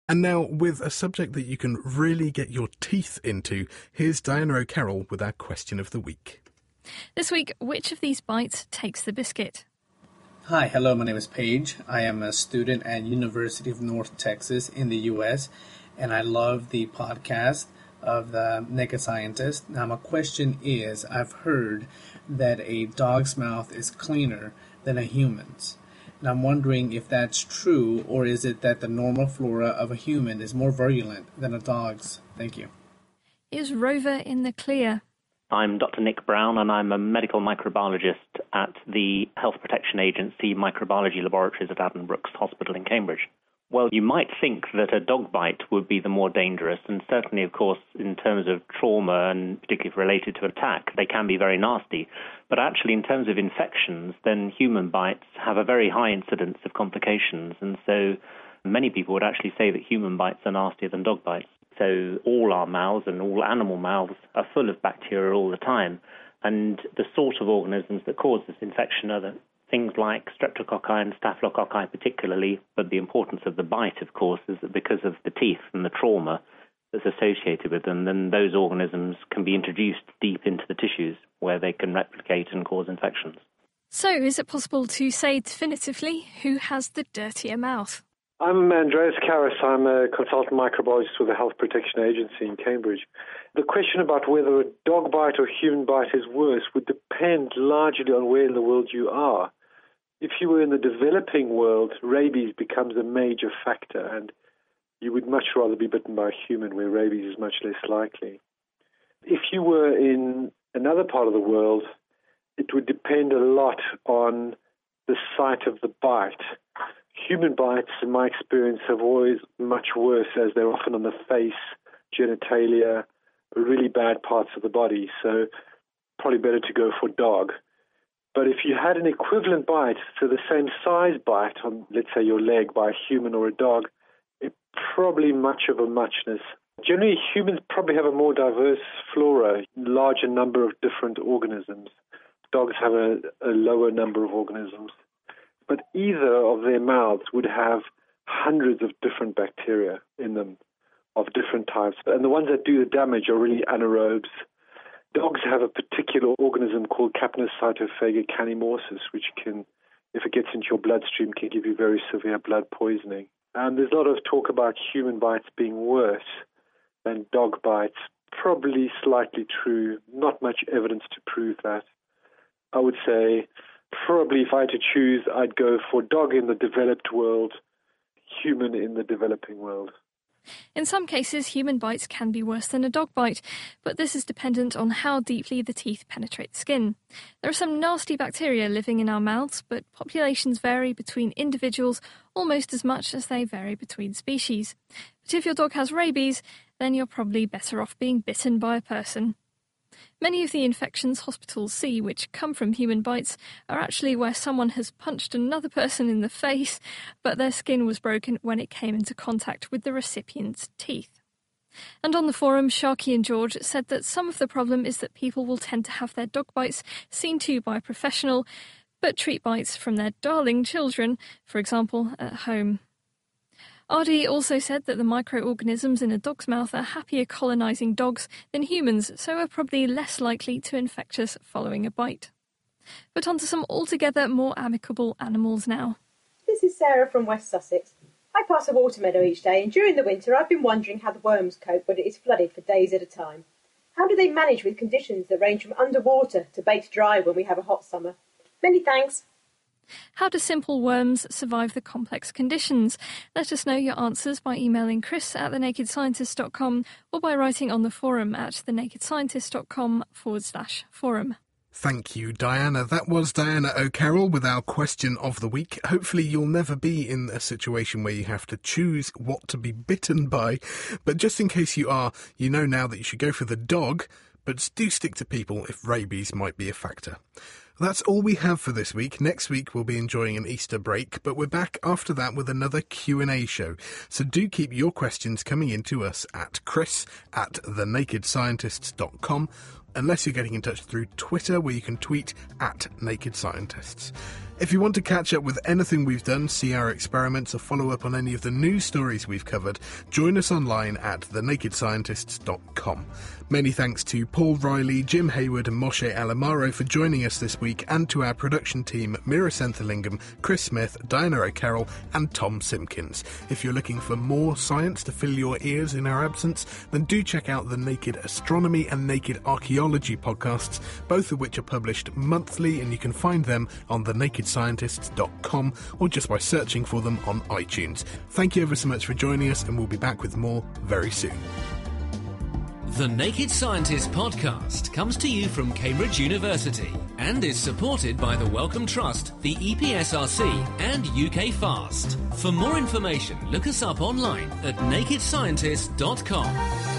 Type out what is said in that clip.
And now, with a subject that you can really get your teeth into, here's Diana O'Carroll with our question of the week. This week, which of these bites takes the biscuit? Hi, hello, my name is Paige. I am a student at University of North Texas in the U.S., and I love the podcast of the Naked Scientist. Now, my question is, I've heard that a dog's mouth is cleaner than a human's. And I'm wondering if that's true, or is it that the normal flora of a human is more virulent than a dog's? Thank you. Is Rover in the clear? I'm Dr. Nick Brown, and I'm a medical microbiologist at the Health Protection Agency Microbiology Laboratories at Addenbrooke's Hospital in Cambridge. Well, you might think that a dog bite would be the more dangerous, and certainly, of course, in terms of trauma and particularly related to attack, they can be very nasty. But actually, in terms of infections, then human bites have a very high incidence of complications, and so many people would actually say that human bites are nastier than dog bites. So all our mouths and all animal mouths are full of bacteria all the time, and the sort of organisms that cause this infection are the things like streptococci and staphylococci particularly, but the importance of the bite, of course, is that because of the teeth and the trauma that's associated with them, then those organisms can be introduced deep into the tissues where they can replicate and cause infections. So, is it possible to say definitively who has the dirtier mouth? I'm Andreas Karras. I'm a consultant microbiologist with the Health Protection Agency in Cambridge. The question about whether a dog bite or human bite is worse would depend largely on where in the world you are. If you were in the developing world, rabies becomes a major factor, and you would much rather be bitten by a human where rabies is much less likely. If you were in another part of the world, it would depend a lot on the site of the bite. Human bites, in my experience, have always much worse, as they're often on the face, genitalia, really bad parts of the body, so probably better to go for dog. But if you had an equivalent bite, so the same size bite on, let's say, your leg by a human or a dog, it's probably much of a muchness. Generally, humans probably have a more diverse flora, larger number of different organisms. Dogs have a lower number of organisms. But either of their mouths would have hundreds of different bacteria in them of different types. And the ones that do the damage are really anaerobes. Dogs have a particular organism called Capnocytophaga canimorsus, which can, if it gets into your bloodstream, can give you very severe blood poisoning. And there's a lot of talk about human bites being worse than dog bites. Probably slightly true. Not much evidence to prove that. I would say probably if I had to choose, I'd go for dog in the developed world, human in the developing world. In some cases, human bites can be worse than a dog bite, but this is dependent on how deeply the teeth penetrate the skin. There are some nasty bacteria living in our mouths, but populations vary between individuals almost as much as they vary between species. But if your dog has rabies, then you're probably better off being bitten by a person. Many of the infections hospitals see which come from human bites are actually where someone has punched another person in the face, but their skin was broken when it came into contact with the recipient's teeth. And on the forum, Sharky and George said that some of the problem is that people will tend to have their dog bites seen to by a professional, but treat bites from their darling children, for example, at home. Ardy also said that the microorganisms in a dog's mouth are happier colonising dogs than humans, so are probably less likely to infect us following a bite. But on to some altogether more amicable animals now. This is Sarah from West Sussex. I pass a water meadow each day, and during the winter I've been wondering how the worms cope when it is flooded for days at a time. How do they manage with conditions that range from underwater to baked dry when we have a hot summer? Many thanks. How do simple worms survive the complex conditions? Let us know your answers by emailing chris@thenakedscientist.com or by writing on the forum at thenakedscientist.com/forum. Thank you, Diana. That was Diana O'Carroll with our question of the week. Hopefully you'll never be in a situation where you have to choose what to be bitten by. But just in case you are, you know now that you should go for the dog, but do stick to people if rabies might be a factor. That's all we have for this week. Next week we'll be enjoying an Easter break, but we're back after that with another Q&A show. So do keep your questions coming in to us at chris@thenakedscientists.com unless you're getting in touch through Twitter, where you can tweet at Naked Scientists. If you want to catch up with anything we've done, see our experiments, or follow up on any of the news stories we've covered, join us online at thenakedscientists.com. Many thanks to Paul Riley, Jim Hayward and Moshe Alamaro for joining us this week, and to our production team, Mira Senthalingam, Chris Smith, Diana O'Carroll and Tom Simpkins. If you're looking for more science to fill your ears in our absence, then do check out the Naked Astronomy and Naked Archaeology podcasts, both of which are published monthly, and you can find them on thenakedscientists.com or just by searching for them on iTunes. Thank you ever so much for joining us, and we'll be back with more very soon. The Naked Scientist podcast comes to you from Cambridge University and is supported by the Wellcome Trust, the EPSRC and UK FAST. For more information, look us up online at nakedscientist.com.